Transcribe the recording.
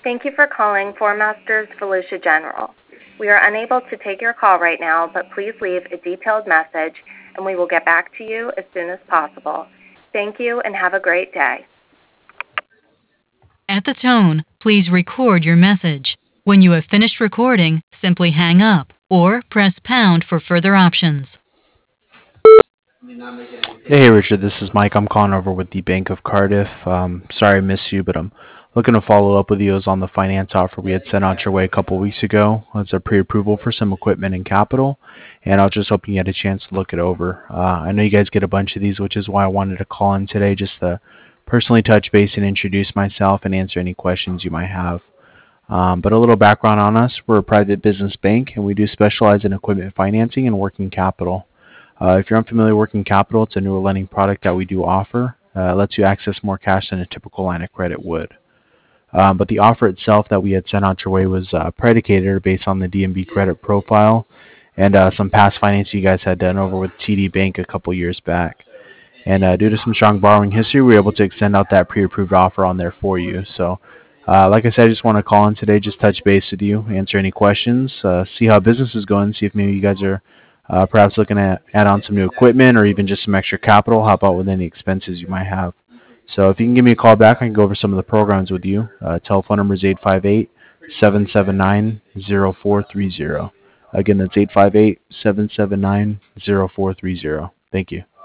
Thank you for calling Four Masters Volusia General. We are unable to take your call right now, but please leave a detailed message and we will get back to you as soon as possible. Thank you and have a great day. At the tone, please record your message. When you have finished recording, simply hang up or press pound for further options. Hey Richard, this is Mike. I'm calling over with the Bank of Cardiff. Sorry I missed you, but I'm looking to follow up with you. It was on the finance offer we had sent out your way a couple weeks ago. It's a pre-approval for some equipment and capital, and I was just hoping you had a chance to look it over. I know you guys get a bunch of these, which is why I wanted to call in today just to personally touch base and introduce myself and answer any questions you might have. But a little background on us. We're a private business bank, and we do specialize in equipment financing and working capital. If you're unfamiliar with working capital, it's a newer lending product that we do offer. It lets you access more cash than a typical line of credit would. But the offer itself that we had sent out your way was predicated or based on the DNB credit profile and some past financing you guys had done over with TD Bank a couple years back. And due to some strong borrowing history, we were able to extend out that pre-approved offer on there for you. So, like I said, I just want to call in today, just touch base with you, answer any questions, see how business is going, see if maybe you guys are perhaps looking at add on some new equipment or even just some extra capital, help out with any expenses you might have. So if you can give me a call back, I can go over some of the programs with you. Telephone number is 858-779-0430. Again, that's 858-779-0430. Thank you.